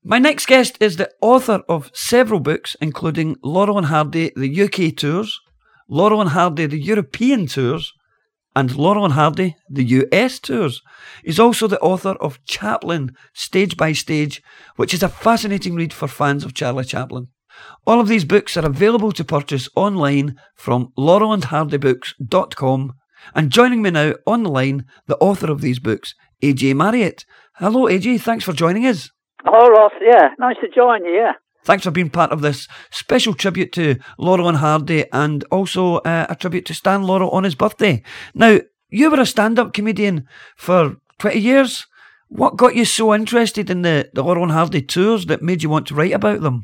My next guest is the author of several books, including Laurel and Hardy, the UK Tours, Laurel and Hardy, the European Tours, and Laurel and Hardy, the US Tours. He's also the author of Chaplin, Stage by Stage, which is a fascinating read for fans of Charlie Chaplin. All of these books are available to purchase online from laurelandhardybooks.com. And joining me now on the line, the author of these books, AJ Marriott. Hello, AJ. Thanks for joining us. Oh, Ross. Yeah, nice to join you. Yeah. Thanks for being part of this special tribute to Laurel and Hardy, and also a tribute to Stan Laurel on his birthday. Now, you were a stand-up comedian for 20 years. What got you so interested in the Laurel and Hardy tours that made you want to write about them?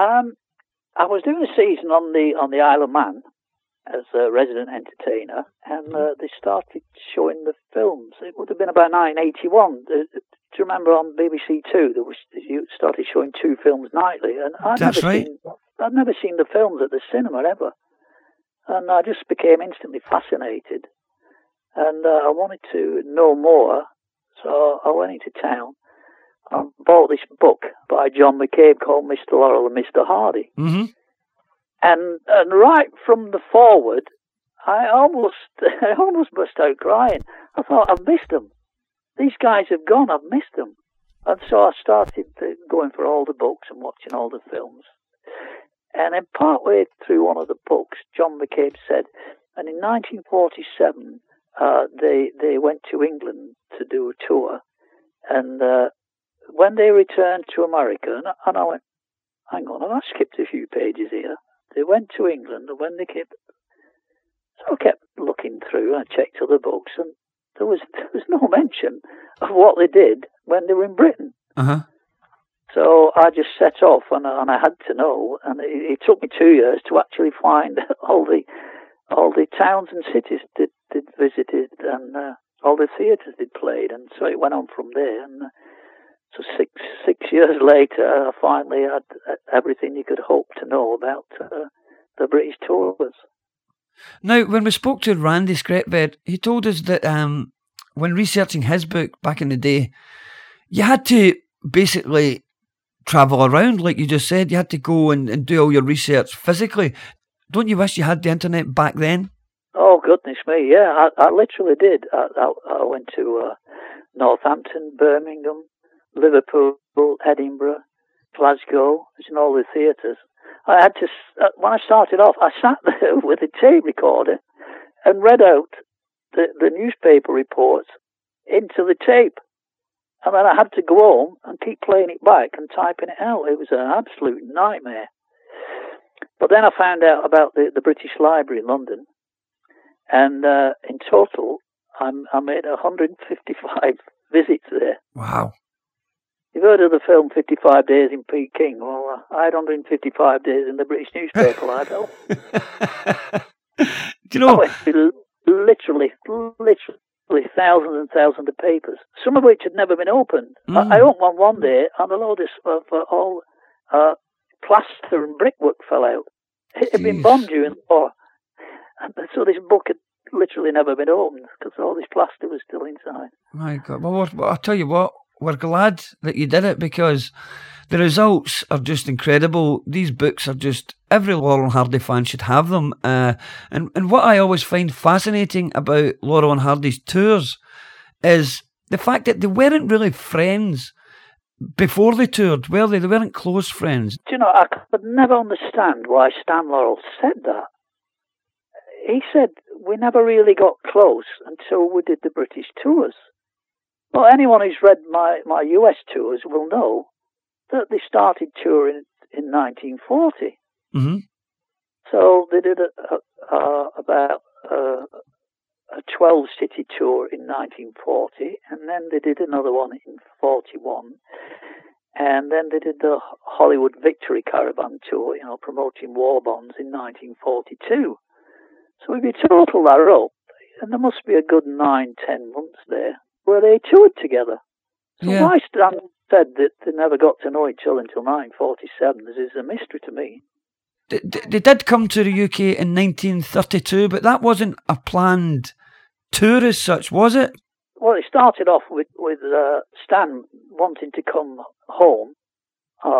I was doing a season on the Isle of Man as a resident entertainer, and they started showing the films. It would have been about 1981. Do you remember on BBC Two you started showing 2 films nightly? And I'd never seen the films at the cinema ever, and I just became instantly fascinated, and I wanted to know more. So I went into town. I bought this book by John McCabe called Mr. Laurel and Mr. Hardy. Mm-hmm. And right from the forward, I almost burst out crying. I thought, I've missed them. These guys have gone, I've missed them. And so I started going for all the books and watching all the films. And then partway through one of the books, John McCabe said, and in 1947, they went to England to do a tour. And when they returned to America, and I went, hang on, I skipped a few pages here. They went to England, and when they came, so I kept looking through, and I checked other books, and there was no mention of what they did when they were in Britain. Uh-huh. So I just set off, and I had to know, and it took me 2 years to actually find all the towns and cities they'd visited, and all the theatres they'd played, and so it went on from there. And so six years later, I finally had everything you could hope to know about the British tours. Now, when we spoke to Randy Skretvedt, he told us that when researching his book back in the day, you had to basically travel around, like you just said. You had to go and do all your research physically. Don't you wish you had the internet back then? Oh, goodness me, yeah, I literally did. I went to Northampton, Birmingham, Liverpool, Edinburgh, Glasgow, in all the theatres. I had to, when I started off, I sat there with a tape recorder and read out the newspaper reports into the tape. And then I had to go home and keep playing it back and typing it out. It was an absolute nightmare. But then I found out about the British Library in London. And in total, I made 155 visits there. Wow. You've heard of the film 55 Days in Peking? Well, I had 155 days in the British newspaper libel. Do you know? Literally thousands and thousands of papers, some of which had never been opened. I opened one day, and a load of all plaster and brickwork fell out. It had been bombed during the war. And so this book had literally never been opened because all this plaster was still inside. My God. Well, I'll tell you what, we're glad that you did it because the results are just incredible. These books are just, every Laurel and Hardy fan should have them. And what I always find fascinating about Laurel and Hardy's tours is the fact that they weren't really friends before they toured, were they? They weren't close friends. Do you know, I could never understand why Stan Laurel said that. He said, we never really got close until we did the British tours. Well, anyone who's read my US tours will know that they started touring in 1940. Mm-hmm. So they did about a 12-city tour in 1940, and then they did another one in 41, and then they did the Hollywood Victory Caravan tour, promoting war bonds in 1942. So if you total that up, and there must be a good 9-10 months there where they toured together. So why Stan said that they never got to know each other until 1947 is a mystery to me. They did come to the UK in 1932, but that wasn't a planned tour as such, was it? Well, it started off with Stan wanting to come home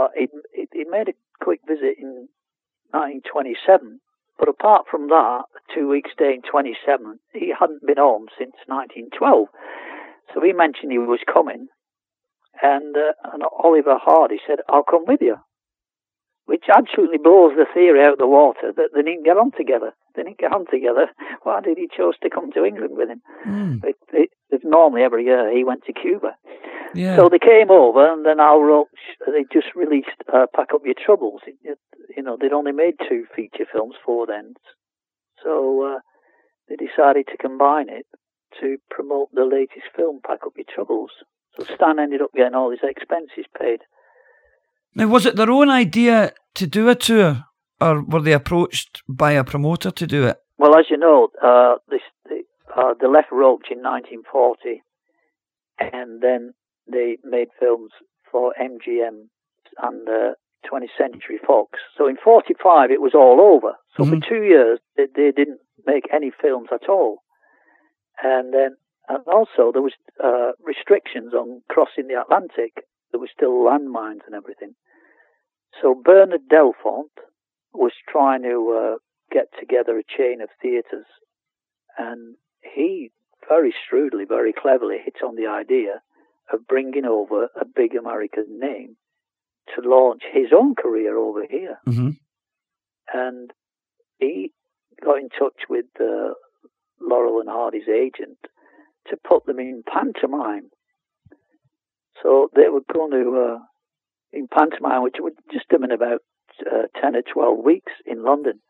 he made a quick visit in 1927, but apart from that, a 2-week stay in 27, he hadn't been home since 1912. So he mentioned he was coming, and Oliver Hardy said, "I'll come with you," which absolutely blows the theory out of the water that they didn't get on together. They didn't get on together. Why did he choose to come to England with him? It's normally every year he went to Cuba. Yeah. So they came over, and then Al Roach, they just released Pack Up Your Troubles. They'd only made 2 feature films for then. So they decided to combine it to promote the latest film, Pack Up Your Troubles. So Stan ended up getting all his expenses paid. Now, was it their own idea to do a tour, or were they approached by a promoter to do it? Well, as you know, they left Roach in 1940, and then they made films for MGM and 20th Century Fox. So in 45, it was all over. So for 2 years, they didn't make any films at all. And also there was restrictions on crossing the Atlantic. There were still landmines and everything. So Bernard Delfont was trying to get together a chain of theatres, and he very shrewdly, very cleverly hit on the idea of bringing over a big American name to launch his own career over here. Mm-hmm. And he got in touch with Laurel and Hardy's agent to put them in pantomime. So they were going to, in pantomime, which would just done in about 10 or 12 weeks in London.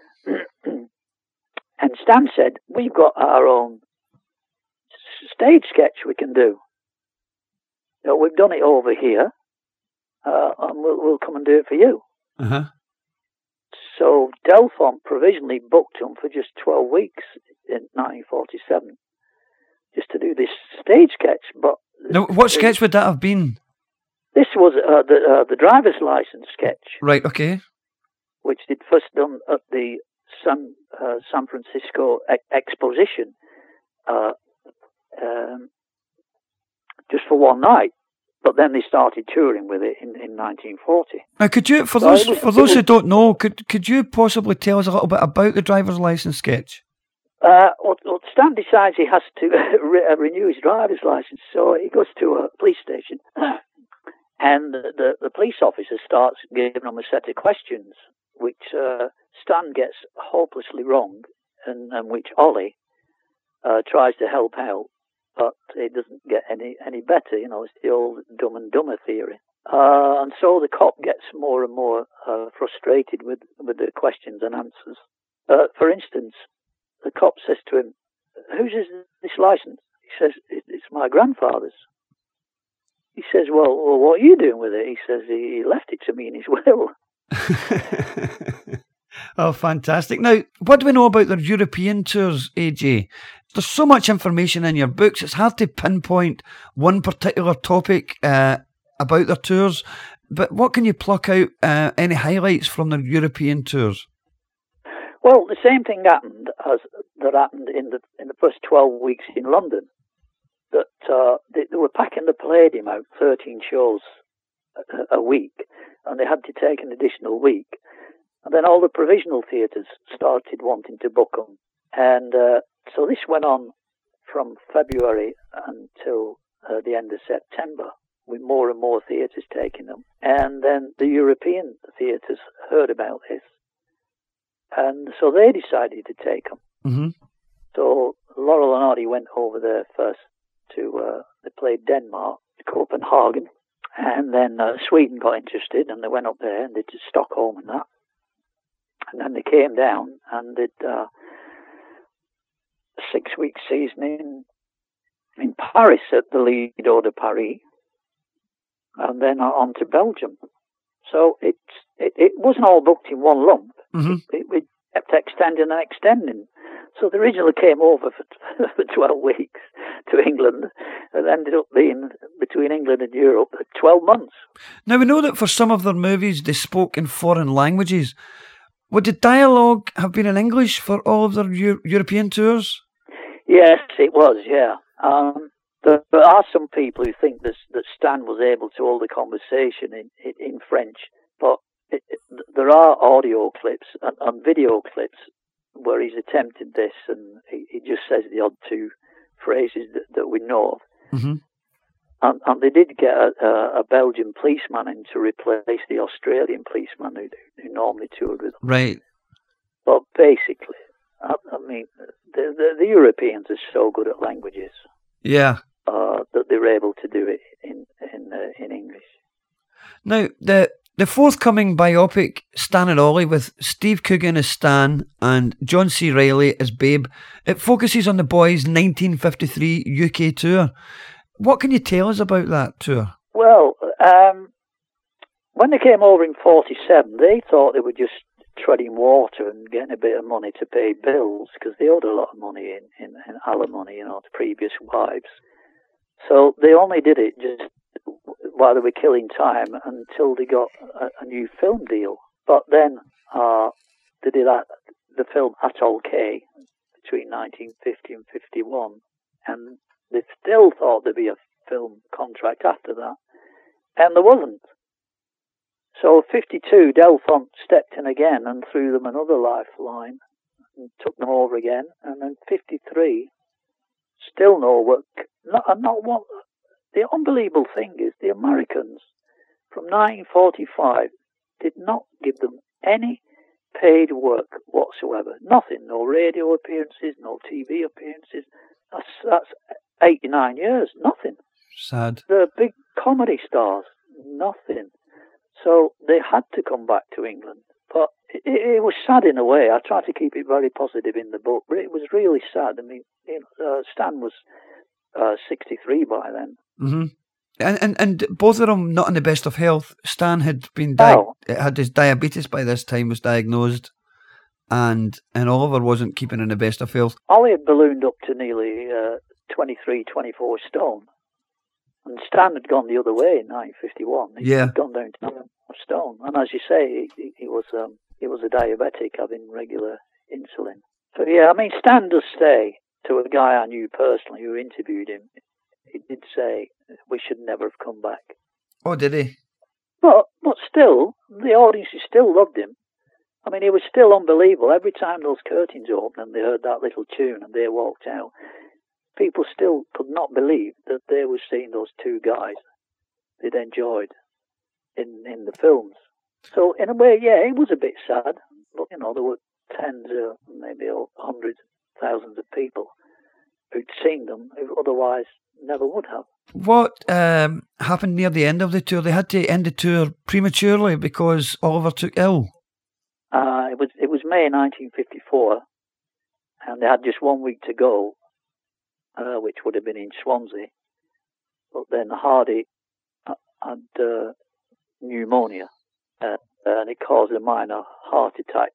And Stan said, "We've got our own stage sketch we can do. We've done it over here, and we'll come and do it for you." Uh-huh. So Delfont provisionally booked him for just 12 weeks in 1947, just to do this stage sketch. But now, what sketch would that have been? This was the driver's license sketch. Right, okay. Which they'd first done at the San Francisco Exposition just for one night. But then they started touring with it in 1940. Now, could you, for those who don't know, could you possibly tell us a little bit about the driver's license sketch? Well, Stan decides he has to renew his driver's license, so he goes to a police station, and the police officer starts giving him a set of questions, which Stan gets hopelessly wrong, and which Ollie tries to help out. But it doesn't get any better, it's the old Dumb and Dumber theory. And so the cop gets more and more frustrated with the questions and answers. For instance, the cop says to him, "Whose is this license?" He says, "It's my grandfather's." He says, well, what are you doing with it? He says, he left it to me in his will. Oh, fantastic. Now, what do we know about their European tours, AJ? There's so much information in your books, it's hard to pinpoint one particular topic about their tours, but what can you pluck out, any highlights from their European tours? Well, the same thing happened in the first 12 weeks in London, that they were packing the Palladium out 13 shows a week, and they had to take an additional week. And then all the provisional theatres started wanting to book them. And so this went on from February until the end of September, with more and more theatres taking them. And then the European theatres heard about this, and so they decided to take them. Mm-hmm. So Laurel and Hardy went over there first they played Denmark, Copenhagen, and then Sweden got interested, and they went up there and they did Stockholm and that. And then they came down and did a 6-week season in Paris at the Lido de Paris, and then on to Belgium. So it wasn't all booked in one lump. Mm-hmm. We kept extending and extending. So they originally came over for 12 weeks to England, and ended up being between England and Europe 12 months. Now, we know that for some of their movies they spoke in foreign languages. Would the dialogue have been in English for all of their European tours? Yes, it was, yeah. There are some people who think that Stan was able to hold a conversation in French, but there are audio clips and video clips where he's attempted this, and he just says the odd two phrases that we know of. Mm-hmm. And they did get a Belgian policeman in to replace the Australian policeman who normally toured with them. Right. But basically, I mean, the Europeans are so good at languages. Yeah. That they were able to do it in English. Now, the forthcoming biopic, Stan and Ollie, with Steve Coogan as Stan and John C. Reilly as Babe, it focuses on the boys' 1953 UK tour. What can you tell us about that tour? Well, when they came over in 47, they thought they were just treading water and getting a bit of money to pay bills, because they owed a lot of money in alimony, to previous wives. So they only did it just while they were killing time until they got a new film deal. But then they did the film Atoll K between 1950 and 51, and they still thought there'd be a film contract after that, and there wasn't. So 52, Delfont stepped in again and threw them another lifeline and took them over again, and then 53, still no work. Not one. The unbelievable thing is the Americans from 1945 did not give them any paid work whatsoever. Nothing. No radio appearances, no TV appearances. That's 89 years. Nothing. Sad. The big comedy stars. Nothing. So they had to come back to England. But it was sad in a way. I try to keep it very positive in the book, but it was really sad. I mean, Stan was 63 by then. Mm-hmm. And both of them not in the best of health. Stan had been had his diabetes by this time, was diagnosed, and Oliver wasn't keeping in the best of health. Ollie had ballooned up to nearly 23, 24 stone, and Stan had gone the other way in 1951. He'd gone down to 9 stone, and as you say, he was a diabetic having regular insulin. So yeah, I mean, Stan does say to a guy I knew personally who interviewed him, he did say we should never have come back. Oh, did he? But still, the audiences still loved him. I mean, it was still unbelievable. Every time those curtains opened and they heard that little tune and they walked out, people still could not believe that they were seeing those two guys they'd enjoyed in the films. So in a way, yeah, it was a bit sad. But, there were tens or maybe hundreds, thousands of people who'd seen them who otherwise never would have. What happened near the end of the tour? They had to end the tour prematurely because Oliver took ill. It was May 1954, and they had just 1 week to go, which would have been in Swansea. But then Hardy had pneumonia, and it caused a minor heart attack.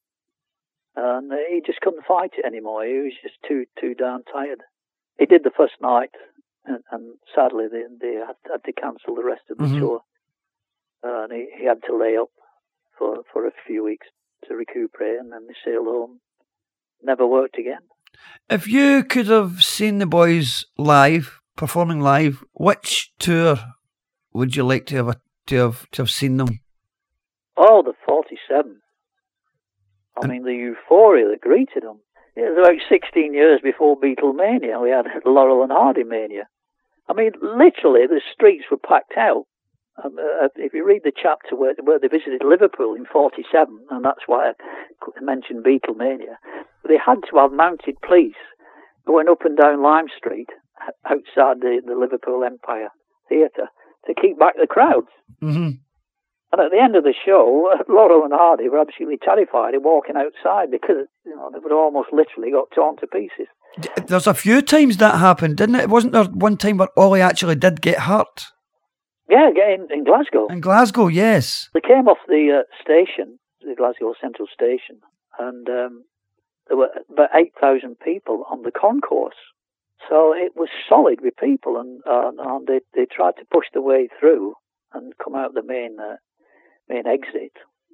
And he just couldn't fight it anymore. He was just too darn tired. He did the first night, and sadly they had to cancel the rest of the tour. And he had to lay up for a few weeks to recuperate, and then they sailed home. Never worked again. If you could have seen the boys live, performing live, which tour would you like to have seen them? Oh, the 47. I mean, the euphoria that greeted them. It was about 16 years before Beatlemania. We had Laurel and Hardy mania. I mean, literally, the streets were packed out. If you read the chapter where they visited Liverpool in 47, and that's why I mentioned Beatlemania, they had to have mounted police going up and down Lime Street outside the Liverpool Empire Theatre to keep back the crowds. Mm-hmm. And at the end of the show, Laurel and Hardy were absolutely terrified of walking outside because they would almost literally got torn to pieces. There's a few times that happened, didn't it? Wasn't there one time where Ollie actually did get hurt? Yeah, in Glasgow. In Glasgow, yes. They came off the station, the Glasgow Central Station, and there were about 8,000 people on the concourse. So it was solid with people, and they tried to push their way through and come out the main exit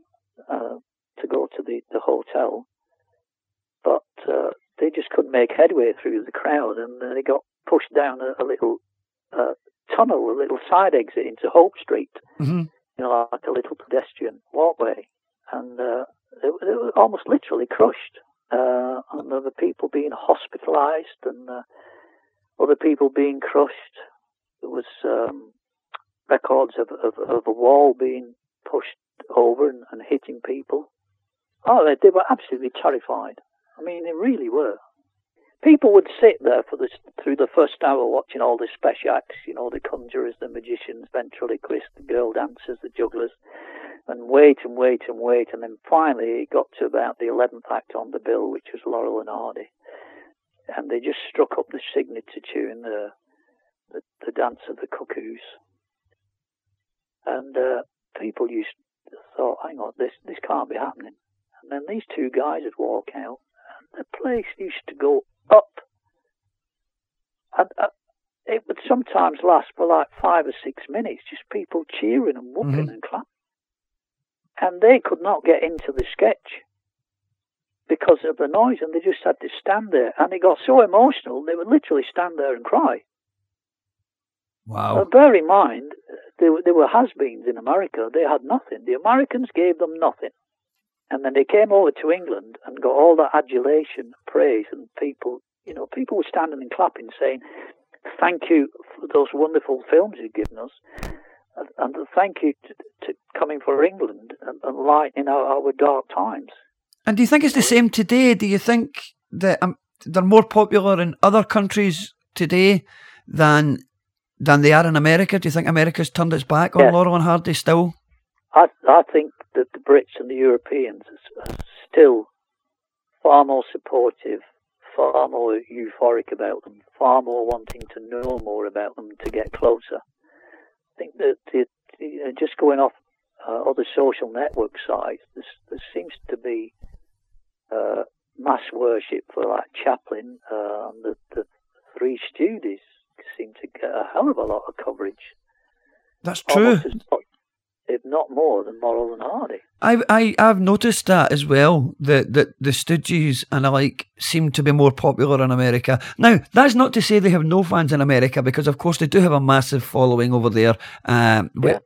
to go to the hotel. But they just couldn't make headway through the crowd, and they got pushed down a little tunnel, a little side exit into Hope Street, Mm-hmm. Like a little pedestrian walkway. And they were almost literally crushed. And there were people being hospitalised and other people being crushed. There was records of a wall being pushed over and hitting people. Oh, they were absolutely terrified. I mean, they really were. People would sit there through the first hour watching all the special acts, the conjurers, the magicians, ventriloquists, the girl dancers, the jugglers, and wait and wait and wait. And then finally it got to about the 11th act on the bill, which was Laurel and Hardy. And they just struck up the signature tune, the Dance of the Cuckoos. And people thought, hang on, this can't be happening. And then these two guys would walk out, and the place used to go up. And it would sometimes last for like 5 or 6 minutes, just people cheering and whooping and clapping. And they could not get into the sketch because of the noise, and they just had to stand there. And it got so emotional, they would literally stand there and cry. Wow. Bear in mind, they were has-beens in America. They had nothing. The Americans gave them nothing. And then they came over to England and got all that adulation, praise, and people were standing and clapping, saying, thank you for those wonderful films you've given us, and thank you to coming for England and lightening our dark times. And do you think it's the same today? Do you think that they're more popular in other countries today than they are in America? Do you think America's turned its back on Laurel and Hardy still? I think that the Brits and the Europeans are still far more supportive, far more euphoric about them, far more wanting to know more about them, to get closer. I think that just going off other social network sites, there seems to be mass worship for like Chaplin, and the Three Stooges seem to get a hell of a lot of coverage. That's true. If not more than Laurel and Hardy. I've noticed that as well, that the Stooges and the like seem to be more popular in America. Now, that's not to say they have no fans in America, because of course they do have a massive following over there. But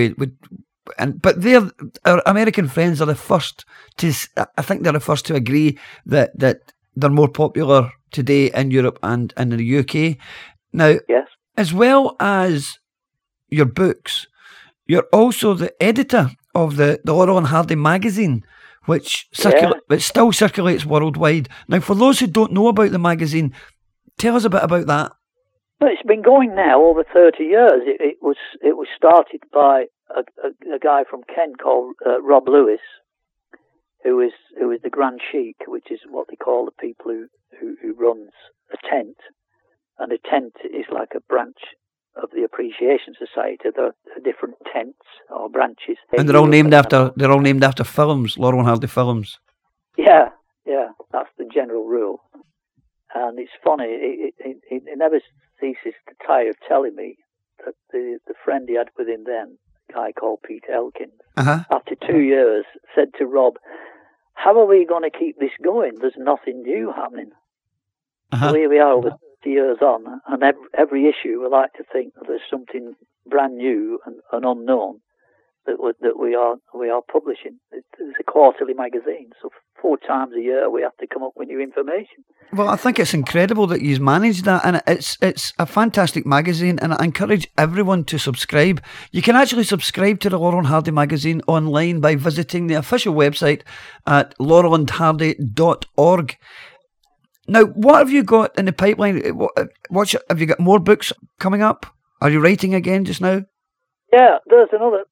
our American friends are the first I think they're the first to agree that they're more popular today in Europe and in the UK. Now, yes, as well as your books, you're also the editor of the Laurel and Hardy magazine, which still circulates worldwide. Now, for those who don't know about the magazine, tell us a bit about that. Well, it's been going now over 30 years. It was started by a guy from Kent called Rob Lewis, who is the Grand Sheik, which is what they call the people who runs a tent, and a tent is like a branch of the Appreciation Society. There are different tents or branches, and they're all named after films, Laurel and Hardy films. Yeah, that's the general rule. And it's funny, it never ceases to tire of telling me that the friend he had with him then, a guy called Pete Elkins, after 2 years, said to Rob, "How are we going to keep this going? There's nothing new happening." So here we are over years on, and every issue we like to think that there's something brand new and unknown that we are publishing. It's a quarterly magazine, so 4 times a year we have to come up with new information. Well, I think it's incredible that you've managed that, and it's a fantastic magazine, and I encourage everyone to subscribe. You can actually subscribe to the Laurel and Hardy magazine online by visiting the official website at laurelandhardy.org. Now, what have you got in the pipeline? Have you got more books coming up? Are you writing again just now? Yeah, there's another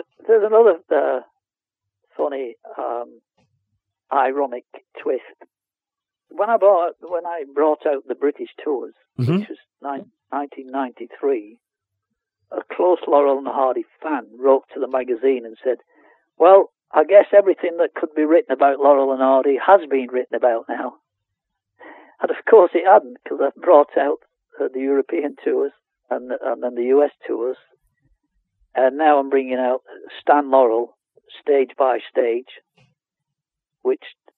funny, ironic twist. When I brought out the British tours, which was 1993, a close Laurel and Hardy fan wrote to the magazine and said, "Well, I guess everything that could be written about Laurel and Hardy has been written about now." And of course it hadn't, because I've brought out the European tours and then the US tours. And now I'm bringing out Stan Laurel, stage by stage, which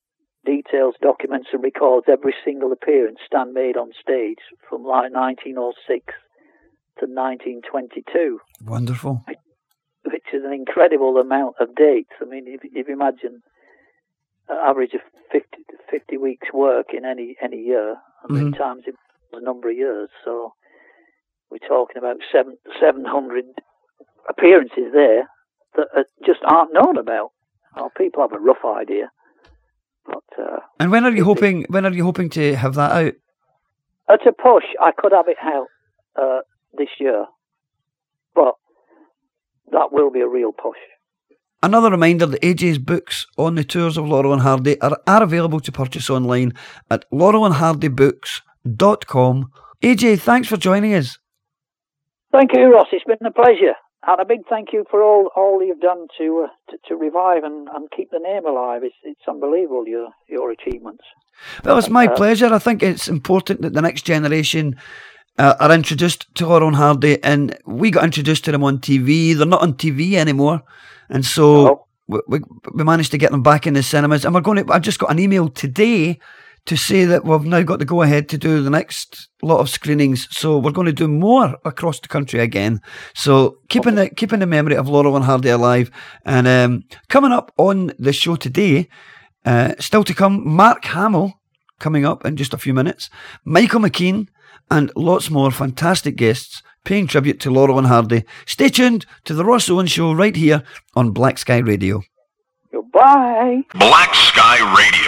details, documents and records every single appearance Stan made on stage from like 1906 to 1922. Wonderful. Which is an incredible amount of dates. I mean, if you imagine an average of 50 weeks work in any year, and times it was a number of years. So we're talking about 700 appearances there that just aren't known about. Well, people have a rough idea. But, and when are you hoping to have that out? At a push, I could have it out this year, but that will be a real push. Another reminder that AJ's books on the tours of Laurel and Hardy are available to purchase online at laurelandhardybooks.com. AJ, thanks for joining us. Thank you, Ross. It's been a pleasure. And a big thank you for all you've done to revive and keep the name alive. It's unbelievable, your achievements. Well, it's my pleasure. I think it's important that the next generation are introduced to Laurel and Hardy, and we got introduced to them on TV. They're not on TV anymore, and so we managed to get them back in the cinemas. And I just got an email today to say that we've now got to go ahead to do the next lot of screenings. So we're going to do more across the country again. So keeping the memory of Laurel and Hardy alive. And coming up on the show today, still to come, Mark Hamill coming up in just a few minutes, Michael McKean, and lots more fantastic guests paying tribute to Laurel and Hardy. Stay tuned to the Ross Owen Show right here on Black Sky Radio. Goodbye. Black Sky Radio.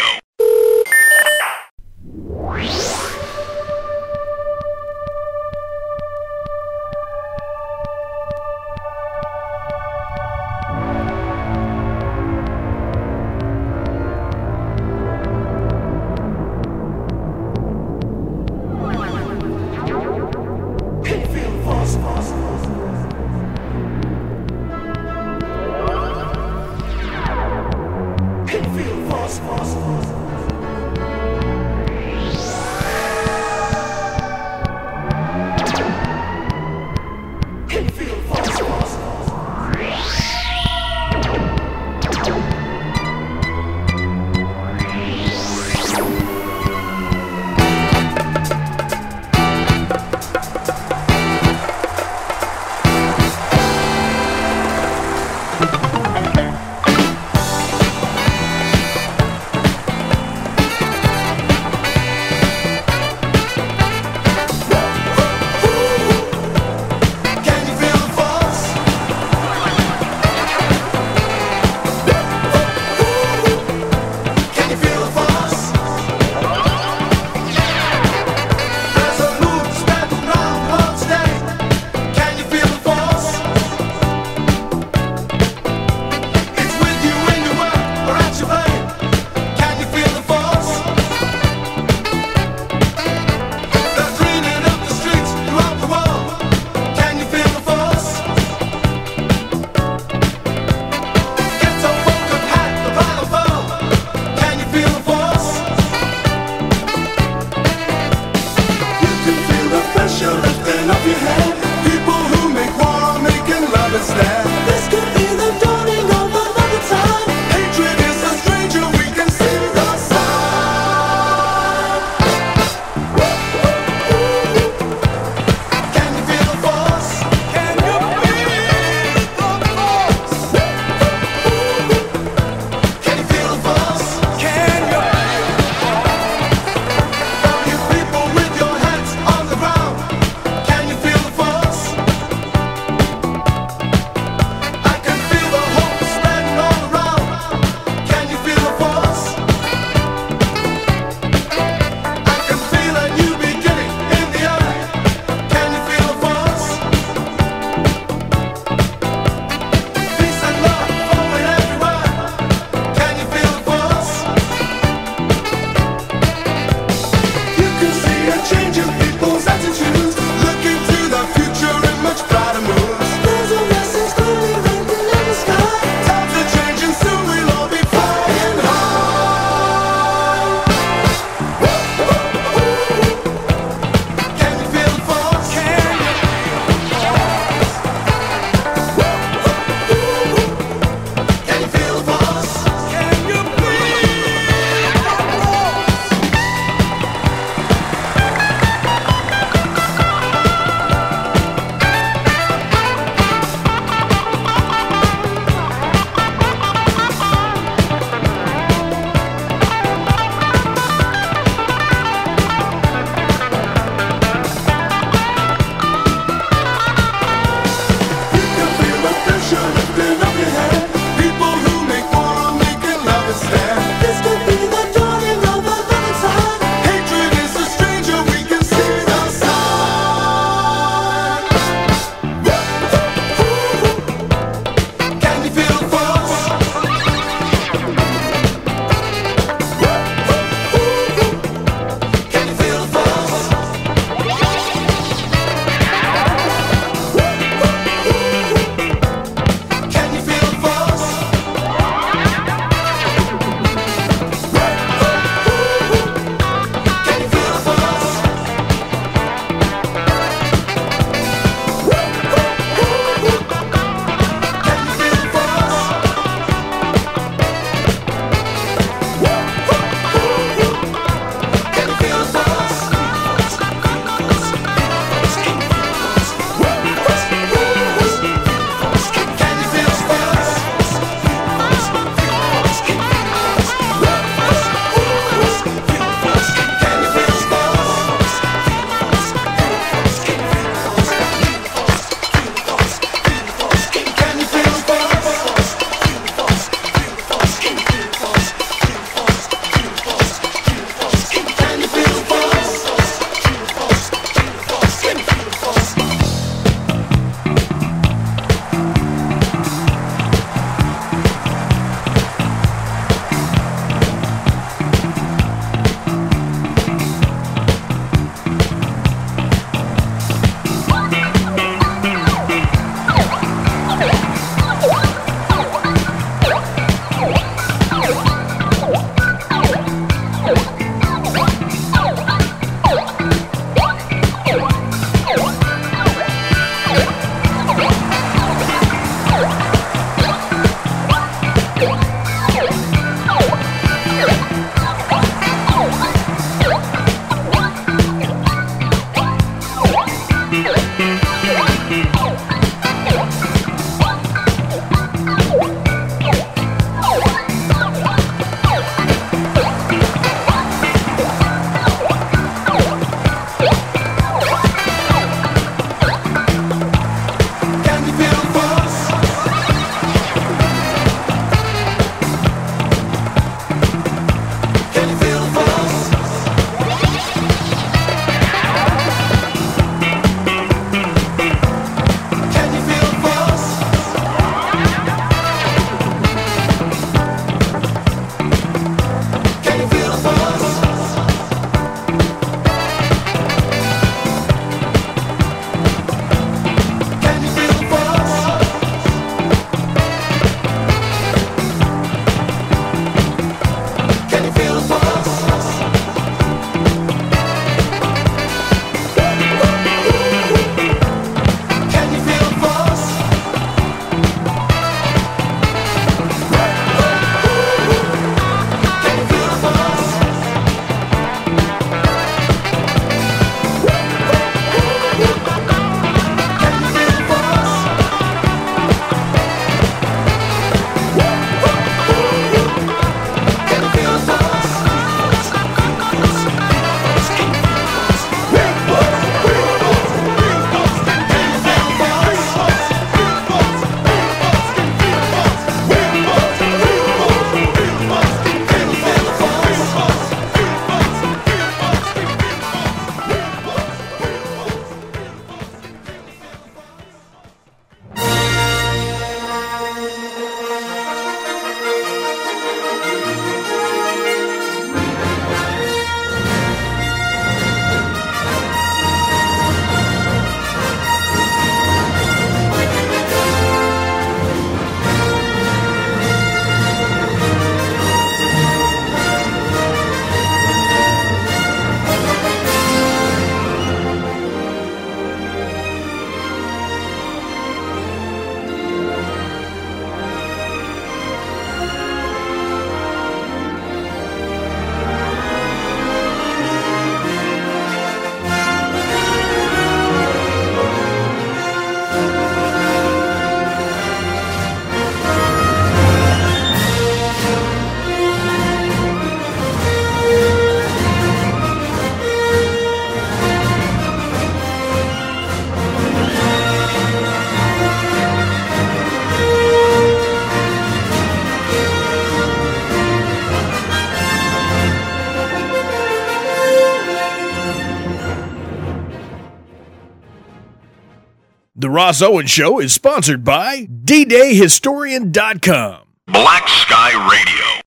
The Ross Owens Show is sponsored by DDayHistorian.com. Black Sky Radio.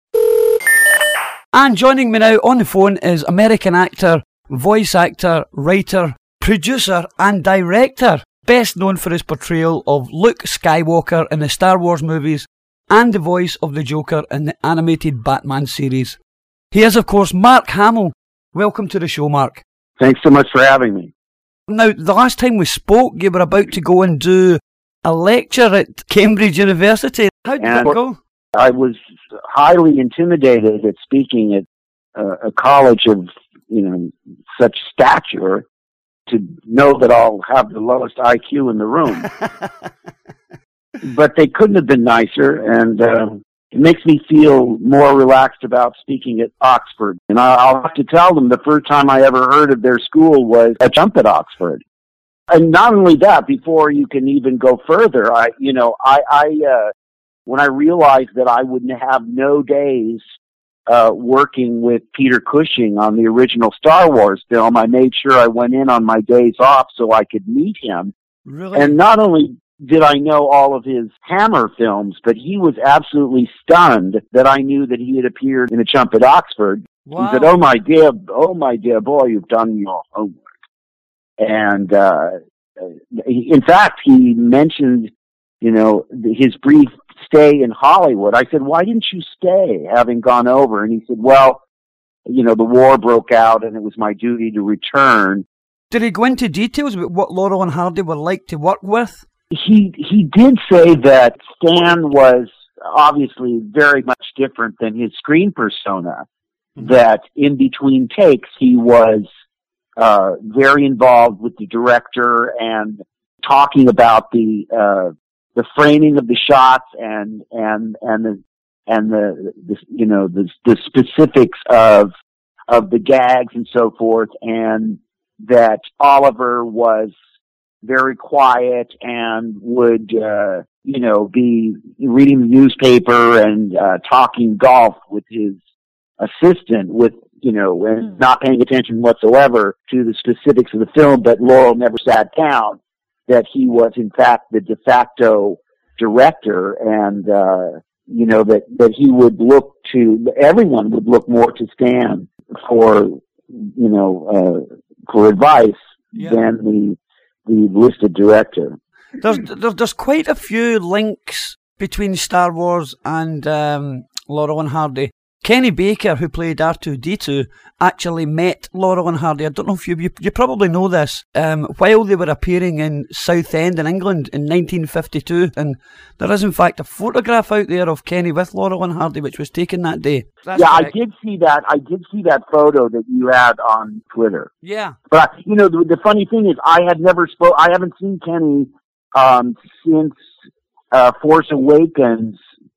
And joining me now on the phone is American actor, voice actor, writer, producer and director, best known for his portrayal of Luke Skywalker in the Star Wars movies and the voice of the Joker in the animated Batman series. He is, of course, Mark Hamill. Welcome to the show, Mark. Thanks so much for having me. Now, the last time we spoke, you were about to go and do a lecture at Cambridge University. How did that go? I was highly intimidated at speaking at a college of, such stature, to know that I'll have the lowest IQ in the room. But they couldn't have been nicer, and it makes me feel more relaxed about speaking at Oxford. And I'll have to tell them the first time I ever heard of their school was a jump at Oxford. And not only that, before you can even go further, when I realized that I would have no days working with Peter Cushing on the original Star Wars film, I made sure I went in on my days off so I could meet him. Really? And not only did I know all of his Hammer films, but he was absolutely stunned that I knew that he had appeared in A Jump at Oxford. Wow. He said, oh my dear boy, you've done your homework. And in fact, he mentioned, his brief stay in Hollywood. I said, why didn't you stay, having gone over? And he said, well, the war broke out and it was my duty to return. Did he go into details about what Laurel and Hardy were like to work with? He did say that Stan was obviously very much different than his screen persona, that in between takes he was very involved with the director and talking about the framing of the shots and the specifics of the gags and so forth, and that Oliver was very quiet and would be reading the newspaper and talking golf with his assistant, and not paying attention whatsoever to the specifics of the film. But Laurel never sat down. That he was, in fact, the de facto director, and that he would look to, everyone would look more to Stan for advice than the listed director. There's quite a few links between Star Wars and Laurel and Hardy. Kenny Baker, who played R2-D2, actually met Laurel and Hardy. I don't know if you probably know this, while they were appearing in Southend in England in 1952. And there is, in fact, a photograph out there of Kenny with Laurel and Hardy, which was taken that day. That's correct. I did see that. I did see that photo that you had on Twitter. Yeah. But, the funny thing is, I haven't seen Kenny since Force Awakens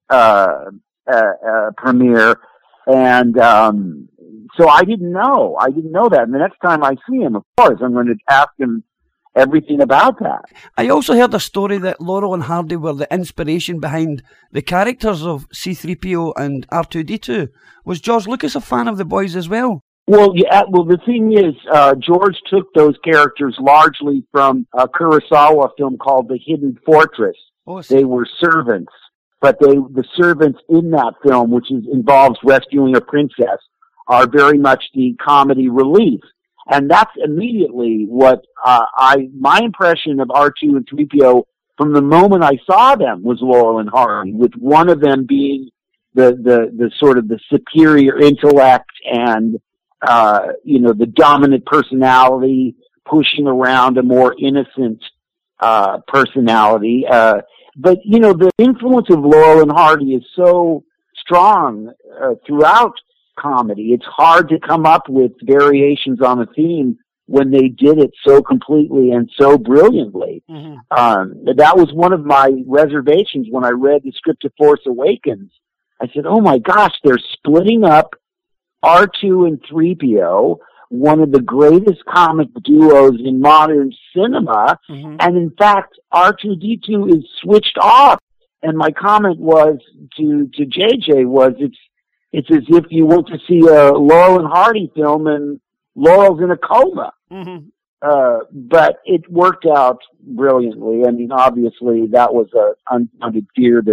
premiere. And so I didn't know that. And the next time I see him, of course, I'm going to ask him everything about that. I also heard a story that Laurel and Hardy were the inspiration behind the characters of C-3PO and R2-D2. Was George Lucas a fan of the boys as well? Well, yeah. Well, the thing is, George took those characters largely from a Kurosawa film called The Hidden Fortress. Oh, they were servants. But the servants in that film, which involves rescuing a princess, are very much the comedy relief. And that's immediately what my impression of R2 and 3PO from the moment I saw them was Laurel and Hardy, with one of them being the sort of the superior intellect and the dominant personality pushing around a more innocent personality. But, the influence of Laurel and Hardy is so strong throughout comedy. It's hard to come up with variations on a theme when they did it so completely and so brilliantly. Mm-hmm. That was one of my reservations when I read the script of Force Awakens. I said, oh my gosh, they're splitting up R2 and 3PO, one of the greatest comic duos in modern cinema, and in fact, R2-D2 is switched off. And my comment was to JJ was, it's as if you went to see a Laurel and Hardy film and Laurel's in a coma. But it worked out brilliantly. I mean, obviously that was a unfounded fear.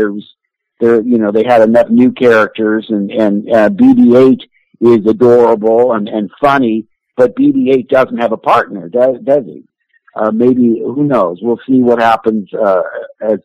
They had enough new characters, and BB-8 is adorable and funny, but BB-8 doesn't have a partner, does he? Maybe, who knows? We'll see what happens as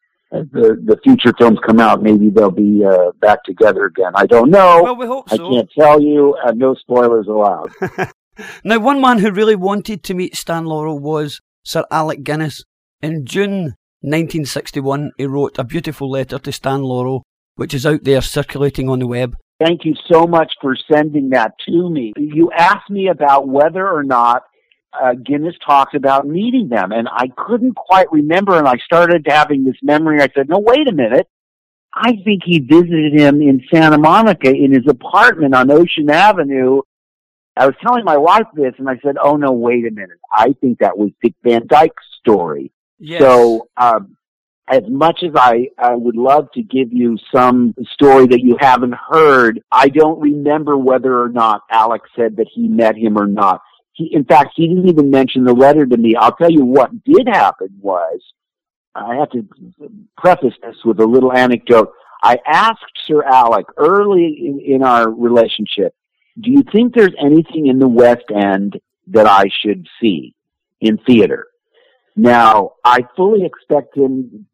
the future films come out. Maybe they'll be back together again. I don't know. Well, we hope so. I can't tell you. No spoilers allowed. Now, one man who really wanted to meet Stan Laurel was Sir Alec Guinness. In June 1961, he wrote a beautiful letter to Stan Laurel, which is out there circulating on the web. Thank you so much for sending that to me. You asked me about whether or not Guinness talked about meeting them, and I couldn't quite remember, and I started having this memory. I said, no, wait a minute. I think he visited him in Santa Monica in his apartment on Ocean Avenue. I was telling my wife this, and I said, oh, no, wait a minute. I think that was Dick Van Dyke's story. Yes. So as much as I would love to give you some story that you haven't heard, I don't remember whether or not Alex said that he met him or not. In fact, he didn't even mention the letter to me. I'll tell you what did happen was, I have to preface this with a little anecdote. I asked Sir Alec early in our relationship, do you think there's anything in the West End that I should see in theater? Now, I fully expected him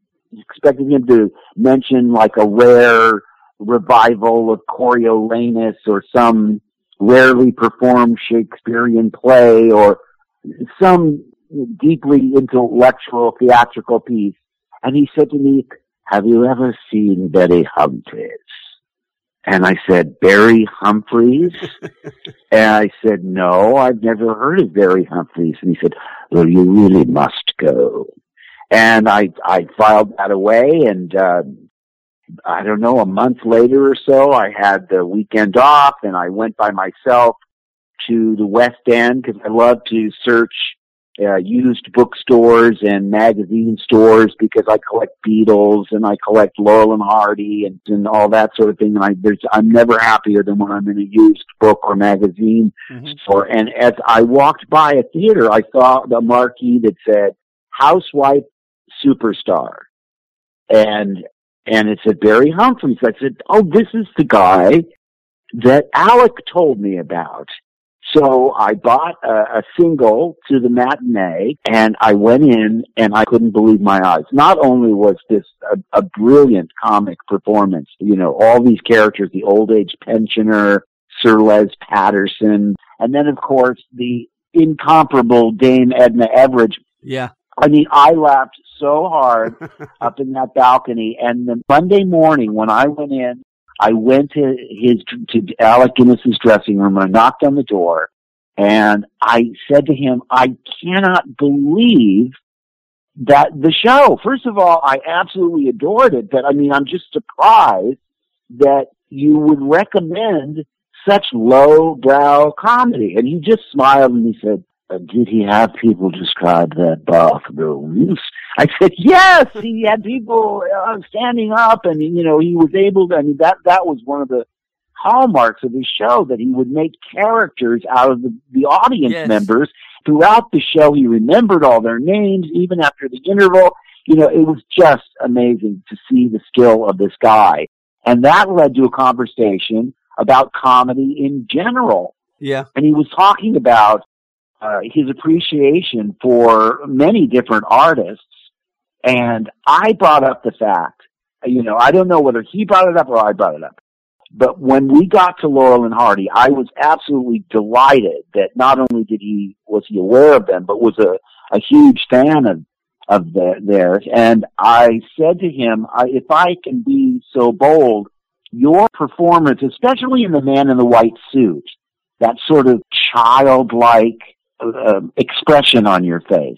to mention like a rare revival of Coriolanus or some rarely performed Shakespearean play or some deeply intellectual theatrical piece. And he said to me, have you ever seen Barry Humphries? And I said, Barry Humphries? And I said, no, I've never heard of Barry Humphries. And he said, well, you really must go. And I filed that away, and I don't know, a month later or so, I had the weekend off, and I went by myself to the West End because I love to search used bookstores and magazine stores because I collect Beatles and I collect Laurel and Hardy and all that sort of thing. And I'm never happier than when I'm in a used book or magazine store. And as I walked by a theater, I saw the marquee that said Housewife Superstar. And it said Barry Humphries. I said, oh, this is the guy that Alec told me about. So I bought a single to the matinee, and I went in, and I couldn't believe my eyes. Not only was this a brilliant comic performance, you know, all these characters, the old age pensioner, Sir Les Patterson, and then, of course, the incomparable Dame Edna Everage. Yeah. I mean, I laughed so hard up in that balcony, and the Monday morning when I went in, I went to Alec Guinness's dressing room, and I knocked on the door, and I said to him, I cannot believe that the show, first of all, I absolutely adored it, but I mean, I'm just surprised that you would recommend such lowbrow comedy. And he just smiled and he said, did he have people describe their bathrooms? I said, yes, he had people standing up, and, you know, he was able to, I mean, that was one of the hallmarks of his show, that he would make characters out of the audience members. Throughout the show, he remembered all their names, even after the interval. You know, it was just amazing to see the skill of this guy. And that led to a conversation about comedy in general. Yeah. And he was talking about his appreciation for many different artists. And I brought up the fact, you know, I don't know whether he brought it up or I brought it up, but when we got to Laurel and Hardy, I was absolutely delighted that not only was he aware of them, but was a huge fan of theirs. And I said to him, if I can be so bold, your performance, especially in The Man in the White Suit, that sort of childlike expression on your face,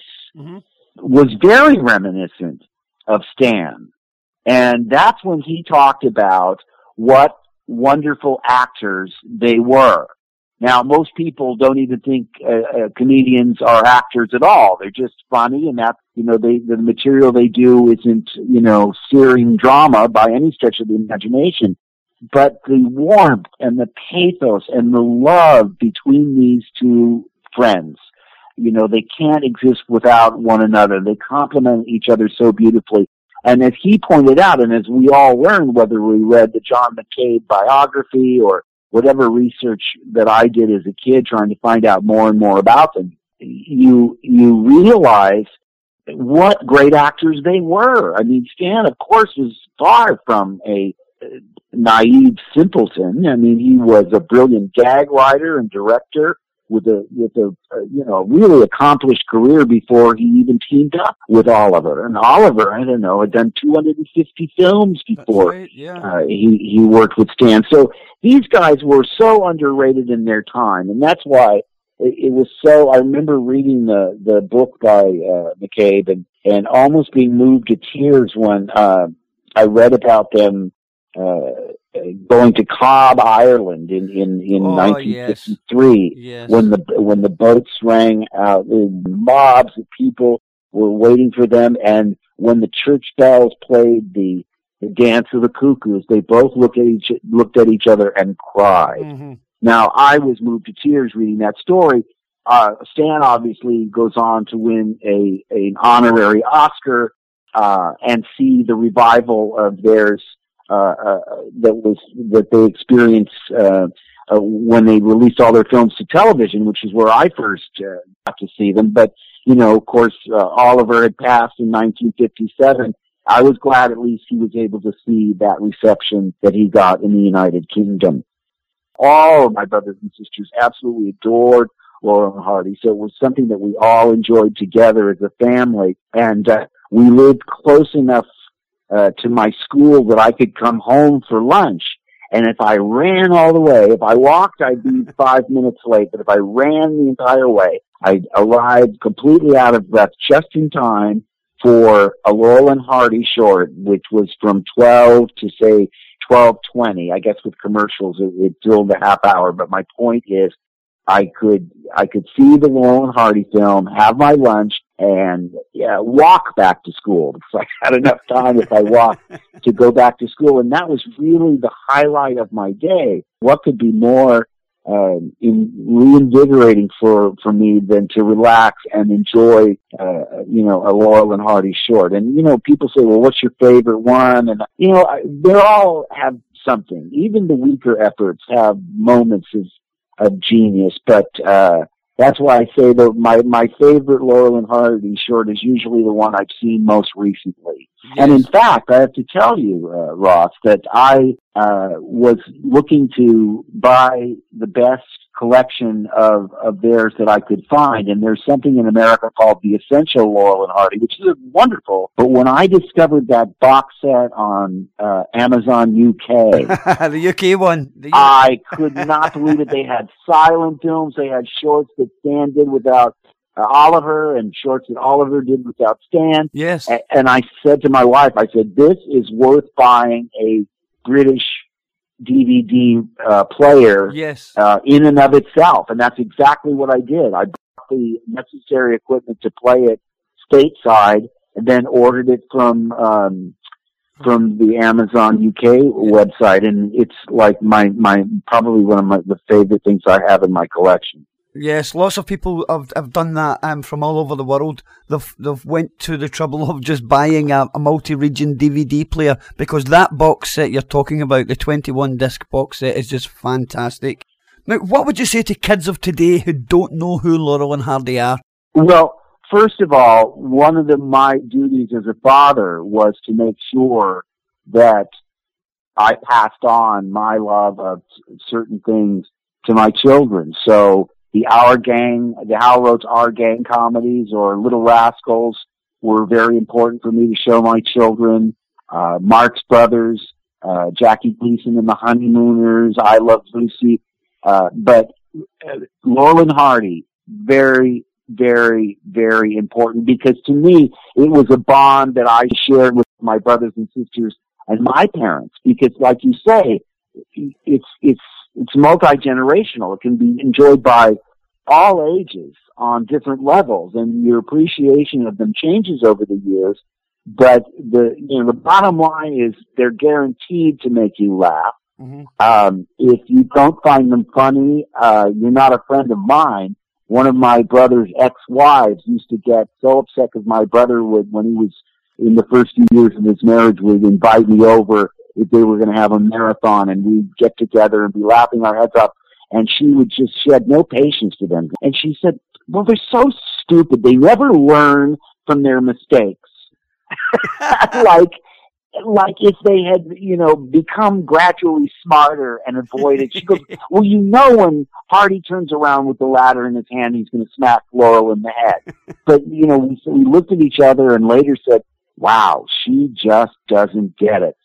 was very reminiscent of Stan. And that's when he talked about what wonderful actors they were. Now, most people don't even think comedians are actors at all. They're just funny, and that, you know, the material they do isn't, you know, searing drama by any stretch of the imagination. But the warmth and the pathos and the love between these two friends, they can't exist without one another. They complement each other so beautifully. And as he pointed out, and as we all learned, whether we read the John McCabe biography or whatever research that I did as a kid trying to find out more and more about them, you realize what great actors they were. I mean, Stan, of course, was far from a naive simpleton. I mean, he was a brilliant gag writer and director with a really accomplished career before he even teamed up with Oliver. And Oliver, I don't know, had done 250 films before he worked with Stan. So these guys were so underrated in their time, and that's why it was so. I remember reading the book by McCabe and almost being moved to tears when I read about them going to Cobb, Ireland in 1953, yes. when the boats rang out, mobs of people were waiting for them, and when the church bells played the Dance of the Cuckoos, they both looked at each other and cried. Mm-hmm. Now, I was moved to tears reading that story. Stan obviously goes on to win an honorary Oscar and see the revival of theirs that they experienced when they released all their films to television, which is where I first got to see them. But of course, Oliver had passed in 1957. I was glad at least he was able to see that reception that he got in the United Kingdom. All of my brothers and sisters absolutely adored Laurel and Hardy, so it was something that we all enjoyed together as a family, and we lived close enough to my school that I could come home for lunch. And if I ran all the way, if I walked, I'd be 5 minutes late. But if I ran the entire way, I'd arrive completely out of breath just in time for a Laurel and Hardy short, which was from 12 to say 12:20. I guess with commercials, it filled a half hour. But my point is, I could see the Laurel and Hardy film, have my lunch, and walk back to school because I had enough time if I walked to go back to school. And that was really the highlight of my day. What could be more reinvigorating for me than to relax and enjoy, a Laurel and Hardy short? And, people say, well, what's your favorite one? And, they all have something. Even the weaker efforts have moments of genius, but that's why I say that my favorite Laurel and Hardy short is usually the one I've seen most recently. Yes. And in fact, I have to tell you, Ross, that I was looking to buy the best collection of theirs that I could find, and there's something in America called the Essential Laurel and Hardy, which is wonderful. But when I discovered that box set on Amazon UK, the UK one, I could not believe it. They had silent films, they had shorts that Stan did without Oliver, and shorts that Oliver did without Stan. Yes. And I said to my wife, I said, this is worth buying a British DVD player, yes, in and of itself. And that's exactly what I did. I bought the necessary equipment to play it stateside, and then ordered it from the Amazon UK website. And it's like my probably one of the favorite things I have in my collection. Yes, lots of people have done that from all over the world. They've went to the trouble of just buying a multi-region DVD player, because that box set you're talking about, the 21-disc box set, is just fantastic. Now, what would you say to kids of today who don't know who Laurel and Hardy are? Well, first of all, one of my duties as a father was to make sure that I passed on my love of certain things to my children. So the Hal Roach Our Gang comedies or Little Rascals were very important for me to show my children. Marx Brothers, Jackie Gleason and the Honeymooners, I Love Lucy. But Laurel and Hardy, very, very, very important, because to me, it was a bond that I shared with my brothers and sisters and my parents, because like you say, it's multi-generational. It can be enjoyed by all ages on different levels, and your appreciation of them changes over the years. But the bottom line is they're guaranteed to make you laugh. Mm-hmm. If you don't find them funny, you're not a friend of mine. one of my brother's ex-wives used to get so upset because my brother would, when he was in the first few years of his marriage, would invite me over if they were going to have a marathon, and we'd get together and be laughing our heads off. And she had no patience for them. And she said, well, they're so stupid. They never learn from their mistakes. Like if they had, become gradually smarter and avoided. She goes, well, when Hardy turns around with the ladder in his hand, he's going to smack Laurel in the head. But, we looked at each other and later said, wow, she just doesn't get it.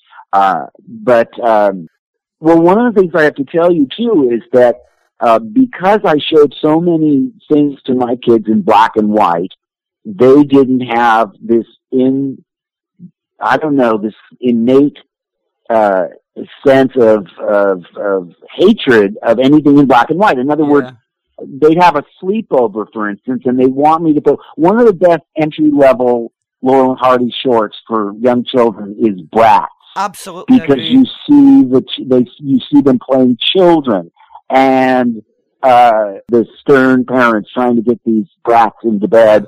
Well, one of the things I have to tell you too is that, because I showed so many things to my kids in black and white, they didn't have this this innate sense of hatred of anything in black and white. In other words, they'd have a sleepover, for instance, and they want me to put one of the best entry-level Laurel and Hardy shorts for young children is Bratz. Absolutely, because you see them playing children, and the stern parents trying to get these brats into bed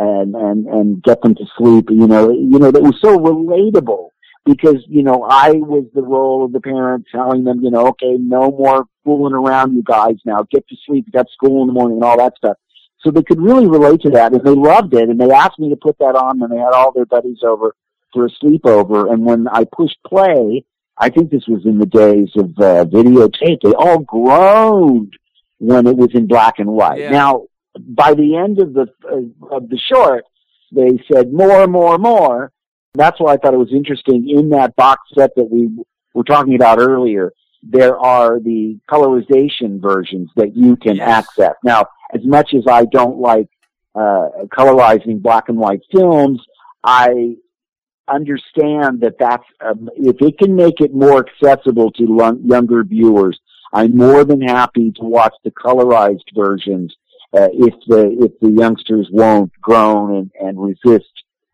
and get them to sleep. That was so relatable because I was the role of the parent telling them, okay, no more fooling around, you guys. Now get to sleep. You got school in the morning and all that stuff. So they could really relate to that, and they loved it. And they asked me to put that on when they had all their buddies over for a sleepover. And when I pushed play, I think this was in the days of videotape, they all groaned when it was in black and white. Yeah. Now, by the end of the short, they said more. That's why I thought it was interesting. In that box set that we were talking about earlier, there are the colorization versions that you can access. Now, as much as I don't like colorizing black and white films, I understand that's if it can make it more accessible to younger viewers, I'm more than happy to watch the colorized versions if the youngsters won't groan and resist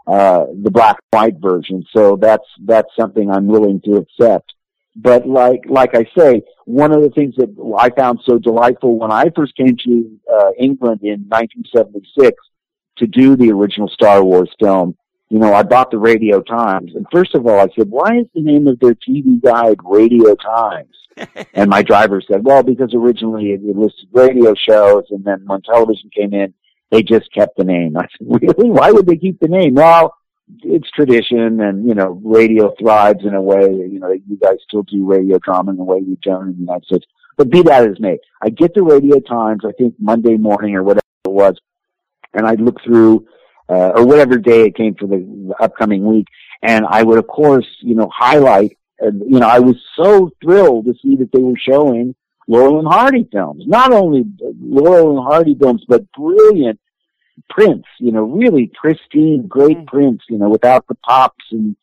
the black and white version. So that's something I'm willing to accept. But like I say, one of the things that I found so delightful when I first came to England in 1976 to do the original Star Wars film, I bought the Radio Times. And first of all, I said, why is the name of their TV guide Radio Times? And my driver said, well, because originally it listed radio shows, and then when television came in, they just kept the name. I said, really? Why would they keep the name? Well, it's tradition, and, radio thrives in a way, you guys still do radio drama in the way we've done in the United States. But be that as may, I get the Radio Times, I think Monday morning or whatever it was, and I'd look through, or whatever day it came for the upcoming week, and I would, of course, highlight, I was so thrilled to see that they were showing Laurel and Hardy films. Not only Laurel and Hardy films, but brilliant prints, really pristine, great prints, without the pops and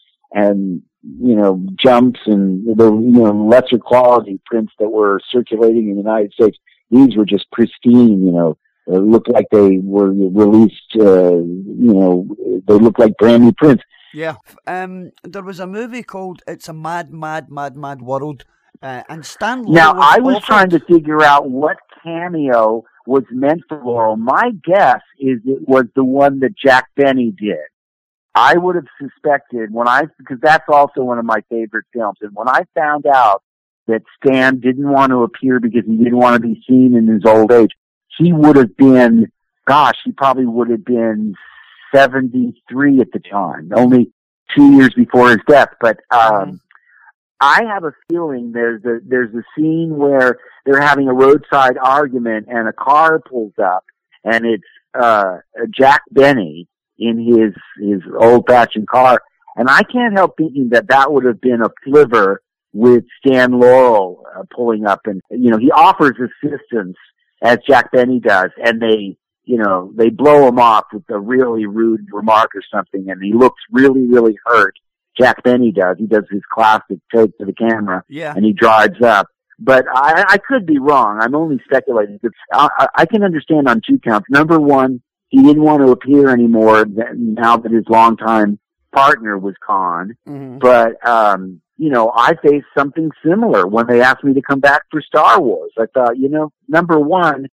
jumps and the, lesser quality prints that were circulating in the United States. These were just pristine, it looked like they were released, they looked like brand new prints. Yeah. There was a movie called It's a Mad, Mad, Mad, Mad World, and Stan Laurel Now, I was trying to figure out what cameo was meant for Laurel. My guess is it was the one that Jack Benny did. I would have suspected because that's also one of my favorite films. And when I found out that Stan didn't want to appear because he didn't want to be seen in his old age, he probably would have been 73 at the time, only 2 years before his death. But, I have a feeling there's a scene where they're having a roadside argument and a car pulls up and it's, Jack Benny in his old-fashioned car. And I can't help thinking that would have been a flivver with Stan Laurel pulling up, and, he offers assistance as Jack Benny does, and they blow him off with a really rude remark or something, and he looks really, really hurt. Jack Benny does. He does his classic take to the camera, and he drives up. But I could be wrong. I'm only speculating. I can understand on two counts. Number one, he didn't want to appear anymore now that his longtime partner was Khan. Mm-hmm. But, I faced something similar when they asked me to come back for Star Wars. I thought, number one,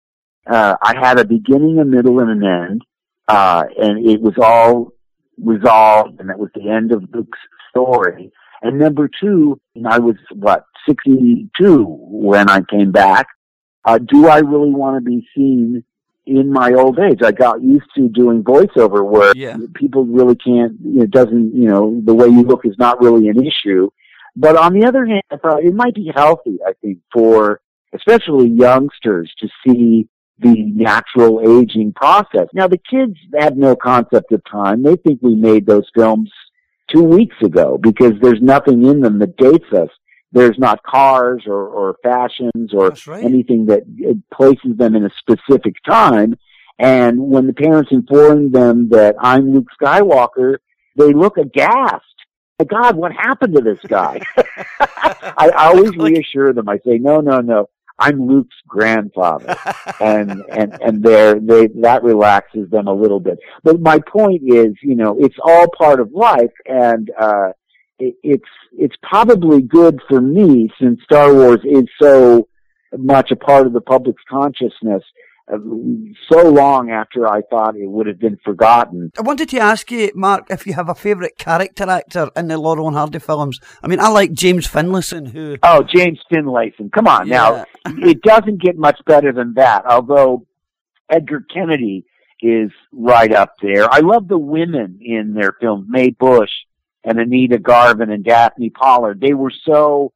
I had a beginning, a middle, and an end, and it was all resolved, and that was the end of Luke's story. And number two, and I was, 62 when I came back. Do I really want to be seen in my old age? I got used to doing voiceover where people really can't, it doesn't, the way you look is not really an issue. But on the other hand, I thought it might be healthy, I think, for especially youngsters to see the natural aging process. Now, the kids have no concept of time. They think we made those films 2 weeks ago because there's nothing in them that dates us. There's not cars or fashions or anything that places them in a specific time. And when the parents inform them that I'm Luke Skywalker, they look aghast. My God, what happened to this guy? I always reassure them. I say, no. I'm Luke's grandfather, and that relaxes them a little bit. But my point is, it's all part of life, and it's probably good for me since Star Wars is so much a part of the public's consciousness. So long after I thought it would have been forgotten. I wanted to ask you, Mark, if you have a favourite character actor in the Laurel and Hardy films. I mean, I like James Finlayson, who... Oh, James Finlayson. Come on, now. It doesn't get much better than that, although Edgar Kennedy is right up there. I love the women in their films, Mae Bush and Anita Garvin and Daphne Pollard. They were so...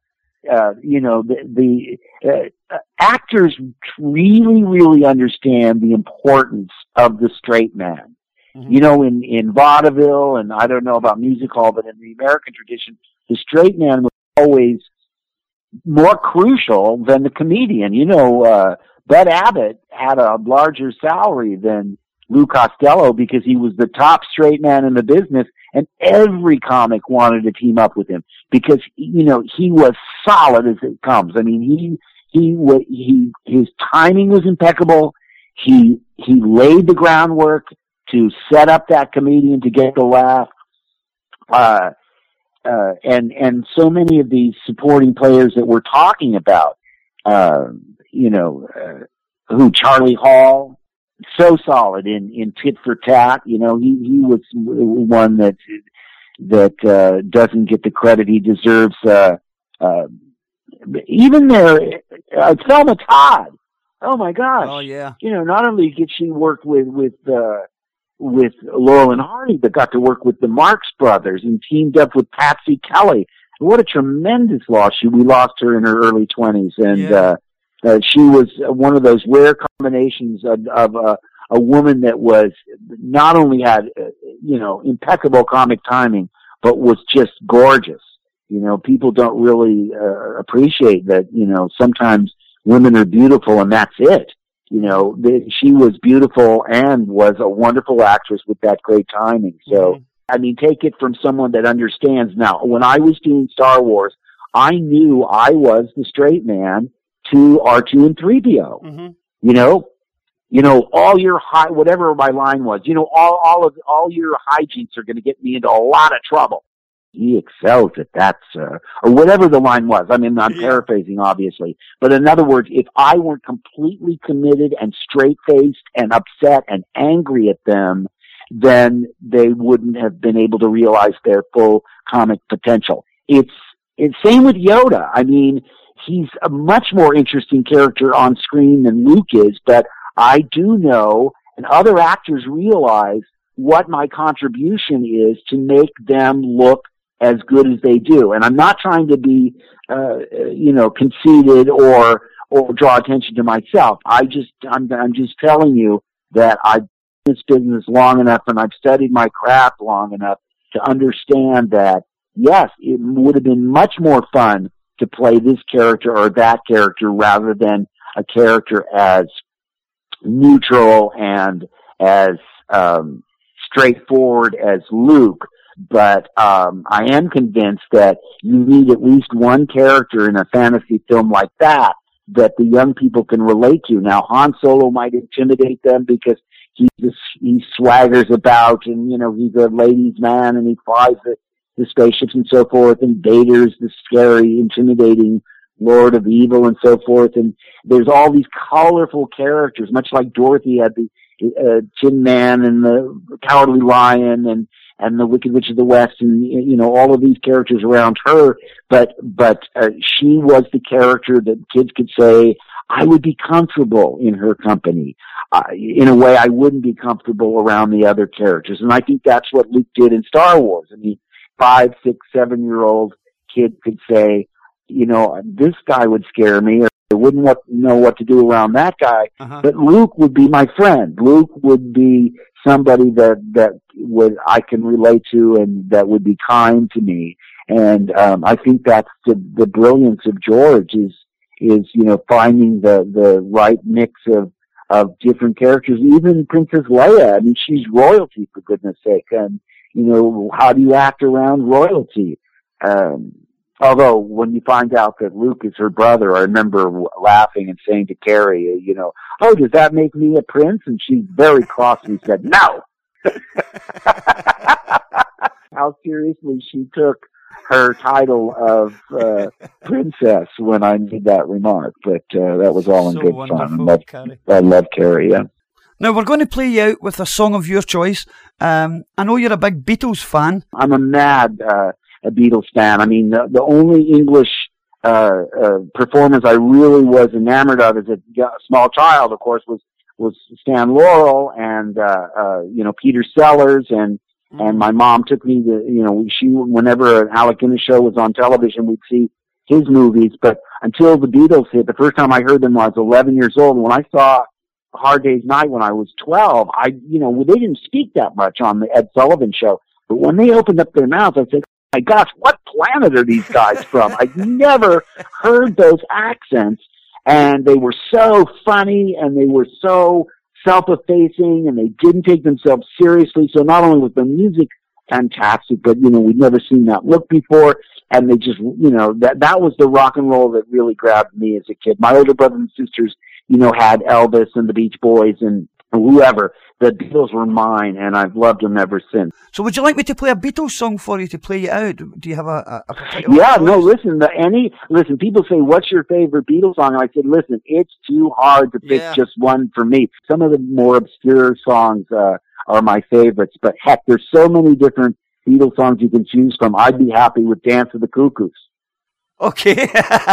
actors really, really understand the importance of the straight man. Mm-hmm. In vaudeville, and I don't know about music hall, but in the American tradition, the straight man was always more crucial than the comedian. Bud Abbott had a larger salary than Lou Costello because he was the top straight man in the business, and every comic wanted to team up with him because, he was solid as it comes. I mean, his timing was impeccable. He laid the groundwork to set up that comedian to get the laugh. And so many of these supporting players that we're talking about, Charlie Hall, so solid in Tit for Tat. He was one that doesn't get the credit he deserves. Even there, Thelma Todd. Oh my gosh! Oh yeah. Not only did she work with Laurel and Hardy, but got to work with the Marx Brothers and teamed up with Patsy Kelly. What a tremendous loss! We lost her in her early 20s, and she was one of those rare combinations of a woman that was not only had impeccable comic timing, but was just gorgeous. People don't really appreciate that. Sometimes women are beautiful, and that's it. She was beautiful and was a wonderful actress with that great timing. So, I mean, take it from someone that understands. Now, when I was doing Star Wars, I knew I was the straight man to R2 and 3PO. Mm-hmm. All your whatever my line was, all your hijinks are going to get me into a lot of trouble. He excels at that, sir. Or whatever the line was. I mean, I'm paraphrasing, obviously. But in other words, if I weren't completely committed and straight-faced and upset and angry at them, then they wouldn't have been able to realize their full comic potential. It's same with Yoda. I mean, he's a much more interesting character on screen than Luke is, but I do know, and other actors realize, what my contribution is to make them look as good as they do. And I'm not trying to be, conceited or draw attention to myself. I'm just telling you that I've been in this business long enough and I've studied my craft long enough to understand that, yes, it would have been much more fun to play this character or that character rather than a character as neutral and as straightforward as Luke. But I am convinced that you need at least one character in a fantasy film like that the young people can relate to. Now, Han Solo might intimidate them because he swaggers about and, he's a ladies' man and he flies the spaceships and so forth, and Vader's the scary, intimidating Lord of Evil and so forth. And there's all these colorful characters, much like Dorothy had the Tin Man and the Cowardly Lion and the Wicked Witch of the West, and all of these characters around her. But she was the character that kids could say, I would be comfortable in her company. In a way, I wouldn't be comfortable around the other characters. And I think that's what Luke did in Star Wars. I mean, 5, 6, 7-year-old kid could say, this guy would scare me, or I wouldn't know what to do around that guy. Uh-huh. But Luke would be my friend. Luke would be somebody that I can relate to and that would be kind to me. And I think that's the brilliance of George is finding the right mix of different characters. Even Princess Leia, I mean, she's royalty, for goodness sake. And how do you act around royalty? Although when you find out that Luke is her brother, I remember laughing and saying to Carrie, oh, does that make me a prince? And she very crossly said, no. How seriously she took her title of princess when I made that remark. But that was all in good fun. I love Carrie, yeah. Now, we're going to play you out with a song of your choice. I know you're a big Beatles fan. I'm a mad a Beatles fan. I mean, the only English performance I really was enamored of as a small child, of course, was Stan Laurel and Peter Sellers, and my mom took me to whenever an Alec Guinness show was on television, we'd see his movies. But until the Beatles hit, the first time I heard them, I was 11 years old. And when I saw A Hard Day's Night when I was 12, they didn't speak that much on the Ed Sullivan Show. But when they opened up their mouths, I said, my gosh, what planet are these guys from? I'd never heard those accents, and they were so funny, and they were so self-effacing, and they didn't take themselves seriously. So not only was the music fantastic, but, we'd never seen that look before, and they just, that was the rock and roll that really grabbed me as a kid. My older brothers and sisters, had Elvis and the Beach Boys and whoever. The Beatles were mine, and I've loved them ever since. So would you like me to play a Beatles song for you to play you out? Do you have a particular Yeah, choice? No, listen, people say, what's your favorite Beatles song? And I said, listen, it's too hard to pick just one for me. Some of the more obscure songs are my favorites, but heck, there's so many different Beatles songs you can choose from. I'd be happy with Dance of the Cuckoos. Okay.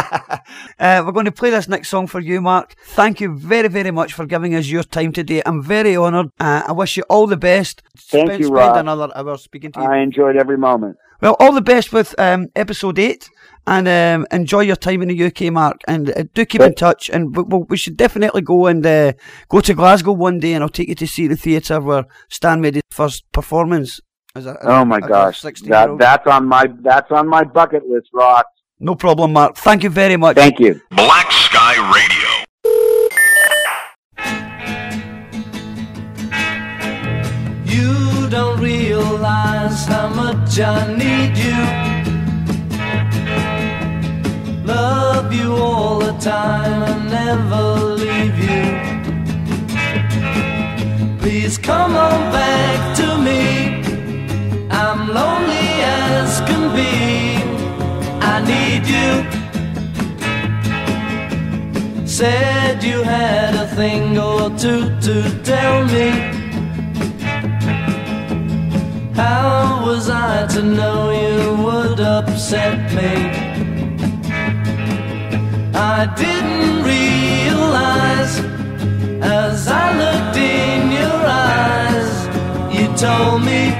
We're going to play this next song for you, Mark. Thank you very, very much for giving us your time today. I'm very honoured. I wish you all the best. Thank you, Rob. Spend another hour speaking to you. I enjoyed every moment. Well, all the best with episode 8, and enjoy your time in the UK, Mark. And do keep in touch. And we should definitely go to Glasgow one day, and I'll take you to see the theatre where Stan made his first performance. Oh my gosh, that's on my bucket list, Rock. No problem, Mark. Thank you very much. Thank you. Black Sky Radio. You don't realize how much I need you. Love you all the time and never leave you. Please come on back to me. I'm lonely as can be. I need you. Said you had a thing or two to tell me. How was I to know you would upset me? I didn't realize as I looked in your eyes. You told me,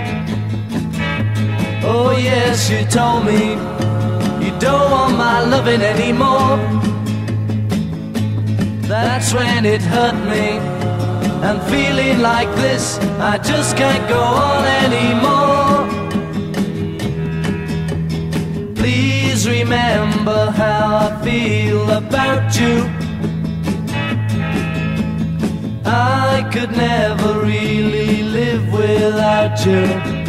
oh yes, you told me you don't want my loving anymore. That's when it hurt me. And feeling like this, I just can't go on anymore. Please remember how I feel about you. I could never really live without you.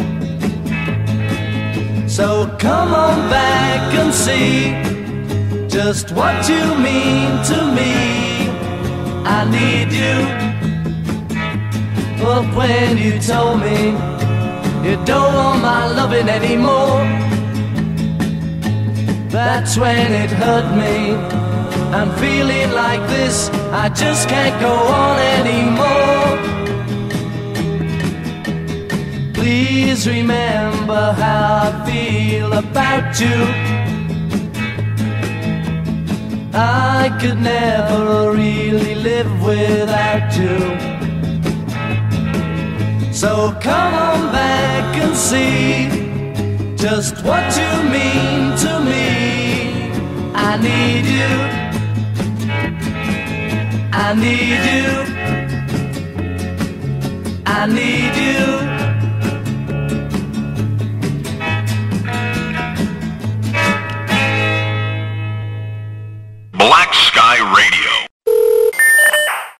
So come on back and see just what you mean to me. I need you. But when you told me you don't want my loving anymore, That's when it hurt me. I'm feeling like this, I just can't go on anymore. Please remember how I feel about you. I could never really live without you. So come on back and see just what you mean to me. I need you, I need you, I need you. Black Sky Radio.